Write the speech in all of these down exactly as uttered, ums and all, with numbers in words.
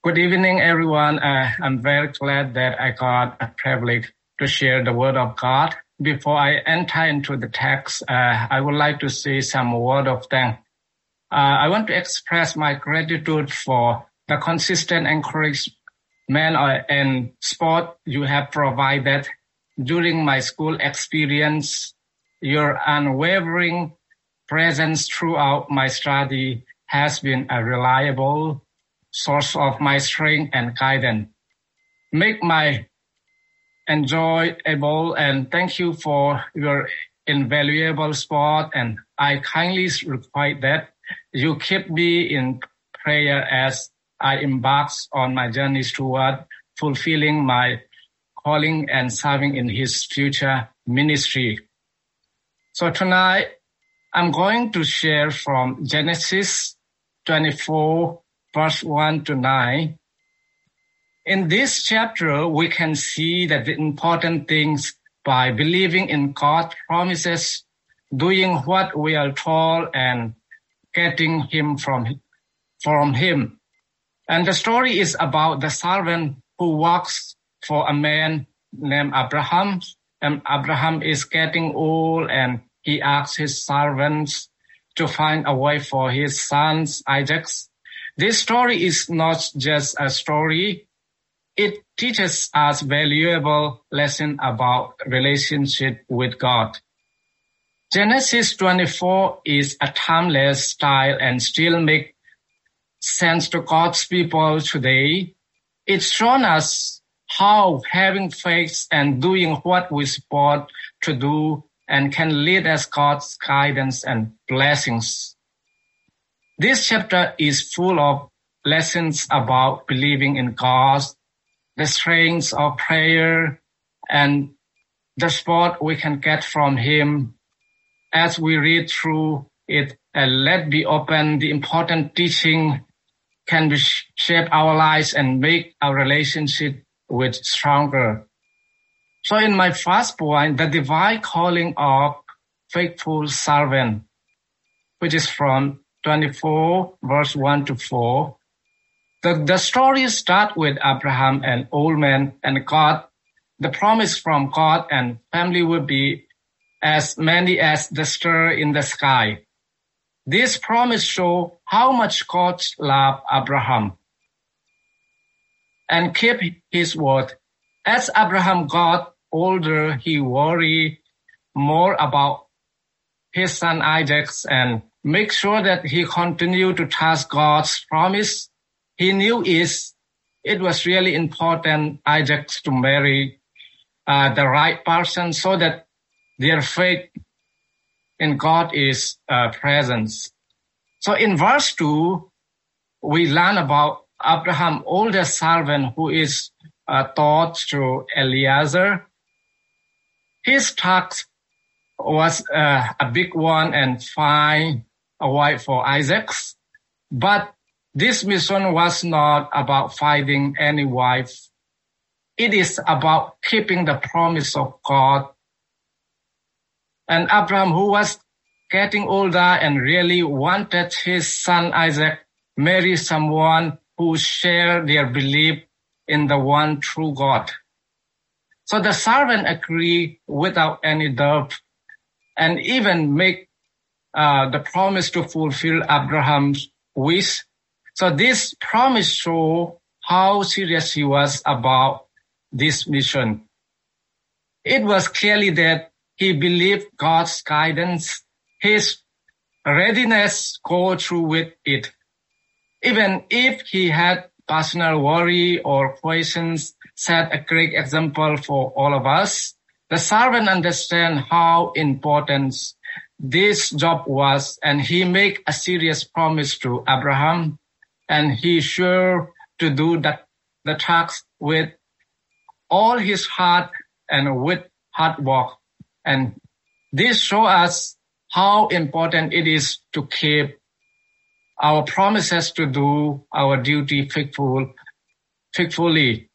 Good evening, everyone. Uh, I'm very glad that I got a privilege to share the Word of God. Before I enter into the text, uh, I would like to say some word of thanks. Uh, I want to express my gratitude for the consistent encouragement and support you have provided during my school experience. Your unwavering presence throughout my study has been a reliable source of my strength and guidance. Make my enjoyable and thank you for your invaluable support, and I kindly request that you keep me in prayer as I embark on my journey toward fulfilling my calling and serving in His future ministry. So tonight, I'm going to share from Genesis twenty-four, verse one to nine. In this chapter, we can see that the important things by believing in God's promises, doing what we are told, and getting Him from, from Him. And the story is about the servant who works for a man named Abraham. And Abraham is getting old, and he asks his servants to find a wife for his son Isaac. This story is not just a story. It teaches us valuable lesson about relationship with God. Genesis twenty-four is a timeless style and still makes sense to God's people today. It's shown us how having faith and doing what we're supposed to do and can lead us God's guidance and blessings. This chapter is full of lessons about believing in God, the strength of prayer, and the support we can get from Him. As we read through it, and let be open, the important teaching can be shape our lives and make our relationship with stronger. So in my first point, the divine calling of faithful servant, which is from twenty-four, verse one to four. The, the story starts with Abraham, an old man, and God, the promise from God and family will be as many as the stars in the sky. This promise shows how much God loved Abraham and kept his word. As Abraham got older, he worried more about his son Isaac and make sure that he continued to trust God's promise. He knew is it was really important Isaac to marry uh, the right person so that their faith in God is uh, present. So in verse two, we learn about Abraham's older servant who is uh, taught through Eliezer. His task was uh, a big one and find a wife for Isaac. But this mission was not about finding any wife. It is about keeping the promise of God. And Abraham, who was getting older and really wanted his son Isaac marry someone who shared their belief in the one true God. So the servant agreed without any doubt and even make uh, the promise to fulfill Abraham's wish. So this promise shows how serious he was about this mission. It was clearly that he believed God's guidance, his readiness go through with it. Even if he had personal worry or questions, set a great example for all of us. The servant understand how important this job was, and he make a serious promise to Abraham, and he sure to do that the task with all his heart and with hard work. And this shows us how important it is to keep our promises to do our duty faithful, faithfully.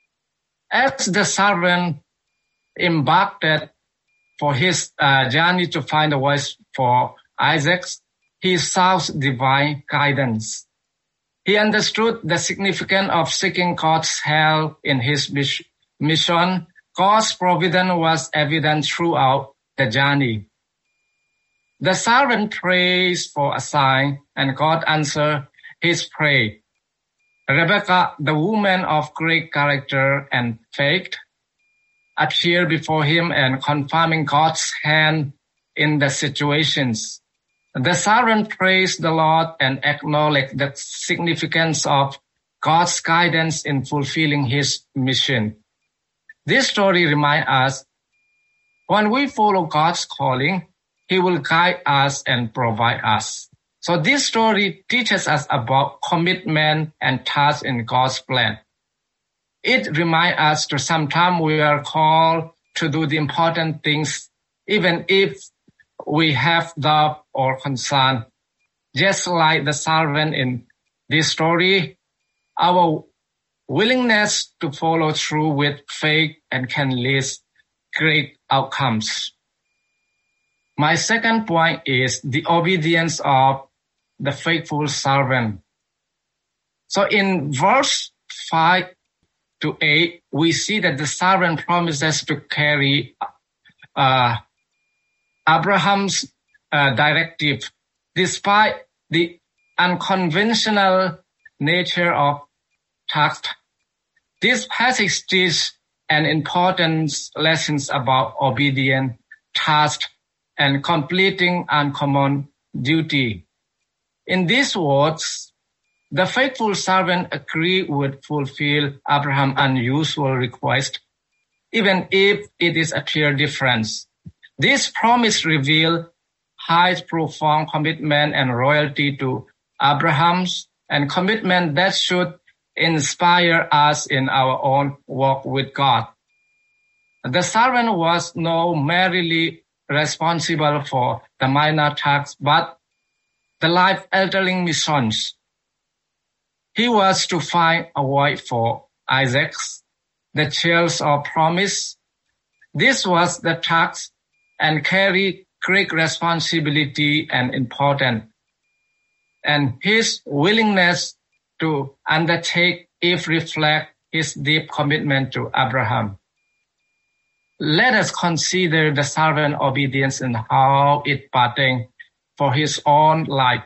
As the servant embarked for his uh, journey to find a wife for Isaac, he sought divine guidance. He understood the significance of seeking God's help in his mission. God's providence was evident throughout the journey. The servant prays for a sign, and God answered his prayer. Rebecca, the woman of great character and faith, appeared before him and confirming God's hand in the situations. The servant praised the Lord and acknowledged the significance of God's guidance in fulfilling his mission. This story reminds us, when we follow God's calling, he will guide us and provide us. So this story teaches us about commitment and trust in God's plan. It reminds us that sometimes we are called to do the important things, even if we have doubt or concern. Just like the servant in this story, our willingness to follow through with faith and can lead great outcomes. My second point is the obedience of the faithful servant. So in verse five to eight, we see that the servant promises to carry uh, Abraham's uh, directive, despite the unconventional nature of task. This passage teaches an important lesson about obedience, task, and completing uncommon duty. In these words, the faithful servant agreed would fulfill Abraham's unusual request, even if it is appear different. This promise reveals high profound commitment and loyalty to Abraham's and commitment that should inspire us in our own walk with God. The servant was not merely responsible for the minor tasks, but the life-altering missions. He was to find a wife for Isaac, the child of promise. This was the task and carried great responsibility and importance. And his willingness to undertake it reflects his deep commitment to Abraham. Let us consider the servant's obedience and how it pertains for his own life.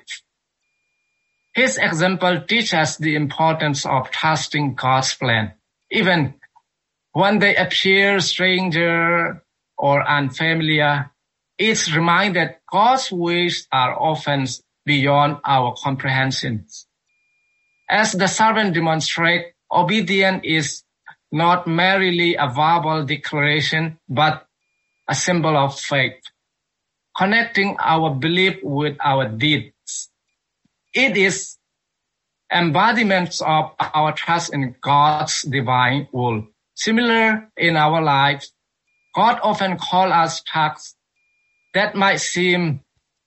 His example teaches us the importance of trusting God's plan, even when they appear stranger or unfamiliar. It's reminded that God's ways are often beyond our comprehensions. As the servant demonstrates, obedience is not merely a verbal declaration, but a symbol of faith, connecting our belief with our deeds. It is embodiments of our trust in God's divine will. Similar in our lives, God often calls us tasks that might seem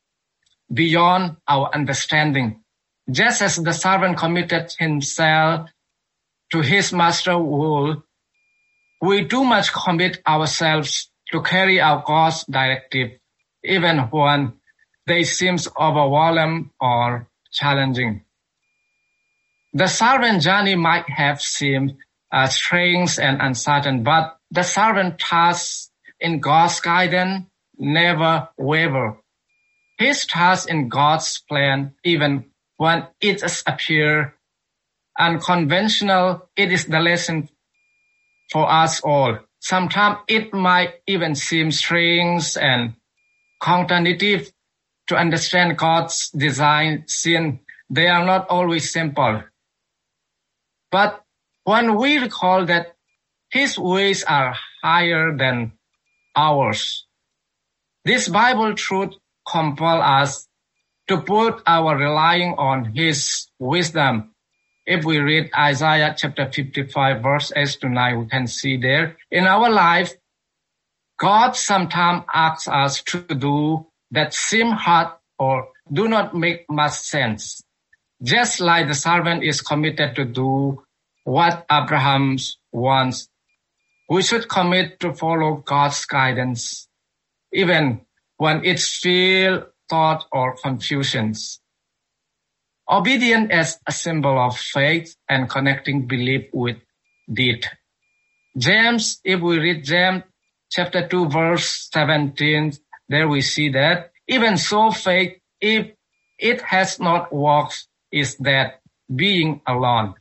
beyond our understanding. Just as the servant committed himself to his master's will, we too must commit ourselves to carry out God's directive, even when they seem overwhelming or challenging. The servant journey might have seemed uh, strange and uncertain, but the servant trust in God's guidance never waver. His trust in God's plan, even when it appears unconventional, it is the lesson for us all. Sometimes it might even seem strange and counterintuitive to understand God's design, since they are not always simple. But when we recall that His ways are higher than ours, this Bible truth compels us to put our relying on His wisdom. If we read Isaiah chapter fifty-five, verse eight to nine, we can see there, in our life, God sometimes asks us to do that seem hard or do not make much sense. Just like the servant is committed to do what Abraham wants, we should commit to follow God's guidance, even when it's fear, thought, or confusions. Obedience as a symbol of faith and connecting belief with deed. James, if we read James chapter two, verse seventeen, there we see that even so faith, if it has not works, is dead, being alone.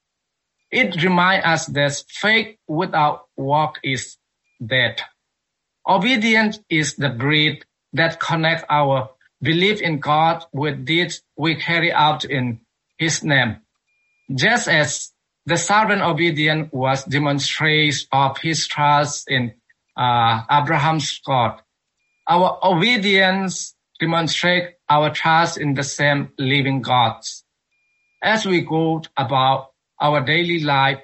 It reminds us that faith without work is dead. Obedience is the bread that connects our belief in God with deeds we carry out in His name. Just as the servant obedience was demonstration of his trust in uh, Abraham's God, our obedience demonstrates our trust in the same living God. As we go about our daily life,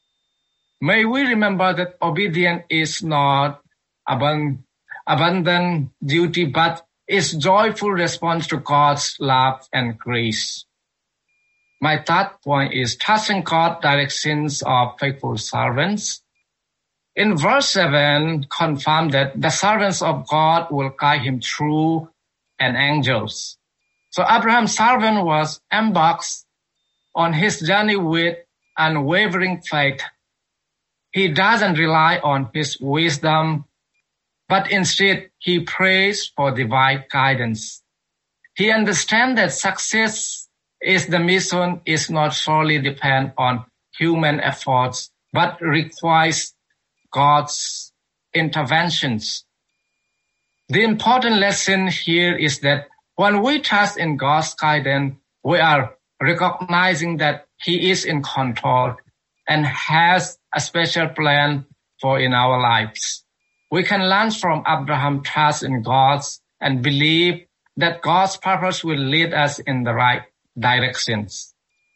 may we remember that obedience is not abandon, abandoned duty, but is joyful response to God's love and grace. My third point is trusting God's directions of faithful servants. In verse seven, confirm that the servants of God will guide him through and angels. So Abraham's servant was embarked on his journey with unwavering faith. He doesn't rely on his wisdom, but instead he prays for divine guidance. He understands that success is the mission is not solely depend on human efforts, but requires God's interventions. The important lesson here is that when we trust in God's guidance, we are recognizing that He is in control and has a special plan for in our lives. We can learn from Abraham's trust in God and believe that God's purpose will lead us in the right directions.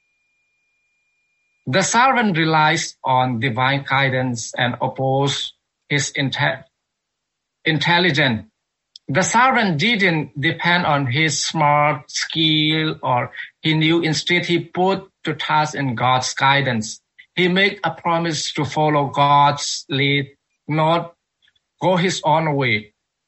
The servant relies on divine guidance and opposes his inte- intelligence. The servant didn't depend on his smart skill or he knew. Instead, he put to trust in God's guidance. He made a promise to follow God's lead, not go his own way.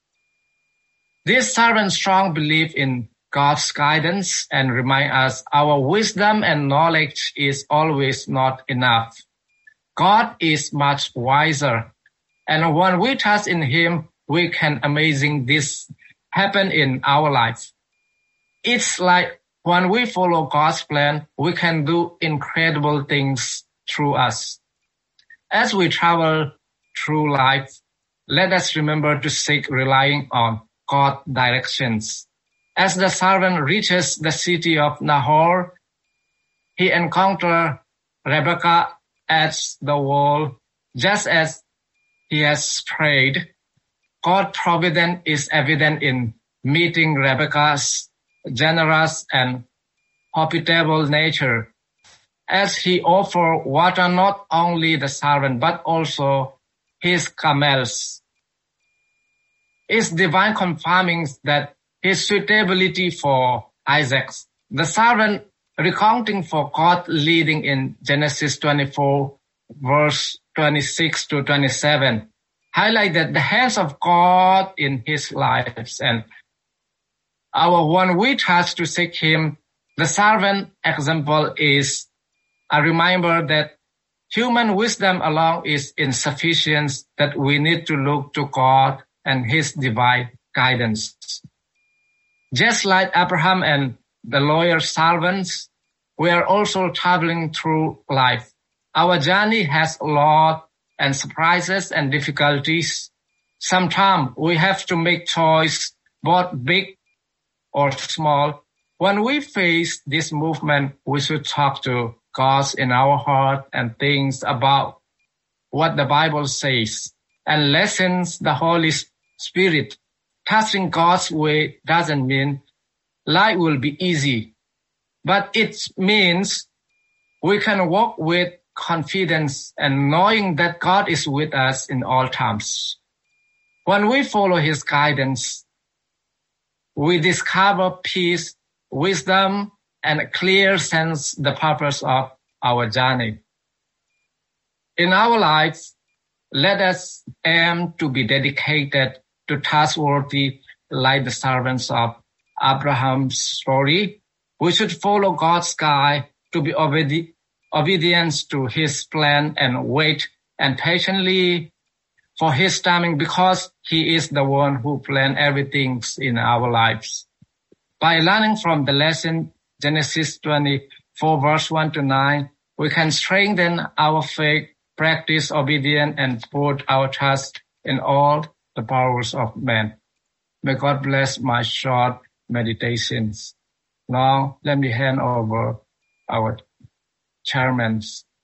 This servant's strong belief in God's guidance and remind us our wisdom and knowledge is always not enough. God is much wiser. And when we trust in Him, we can amazing this happen in our life. It's like when we follow God's plan, we can do incredible things through us. As we travel through life, let us remember to seek relying on God's directions. As the servant reaches the city of Nahor, he encounters Rebekah at the wall, just as he has prayed. God's providence is evident in meeting Rebekah's generous and hospitable nature, as he offered water not only the servant but also his camels. It's divine confirming that his suitability for Isaac. The servant recounting for God leading in Genesis twenty-four, verse twenty-six to twenty-seven, highlight that the hands of God in his lives and our one we trust to seek Him. The servant example is a reminder that human wisdom alone is insufficient, that we need to look to God and His divine guidance. Just like Abraham and the loyal servants, we are also traveling through life. Our journey has a lot and surprises and difficulties. Sometimes we have to make choice, both big or small. When we face this movement, we should talk to God in our heart and think about what the Bible says and lessons the Holy Spirit. Trusting God's way doesn't mean life will be easy, but it means we can walk with confidence and knowing that God is with us in all times. When we follow His guidance, we discover peace, wisdom, and a clear sense the purpose of our journey. In our lives, let us aim to be dedicated to trustworthy like the servants of Abraham's story. We should follow God's guide to be obedi- obedient to his plan and wait and patiently for his timing because he is the one who planned everything in our lives. By learning from the lesson Genesis twenty-four verse one to nine, we can strengthen our faith, practice obedience, and put our trust in all the powers of man. May God bless my short meditations. Now, let me hand over our chairman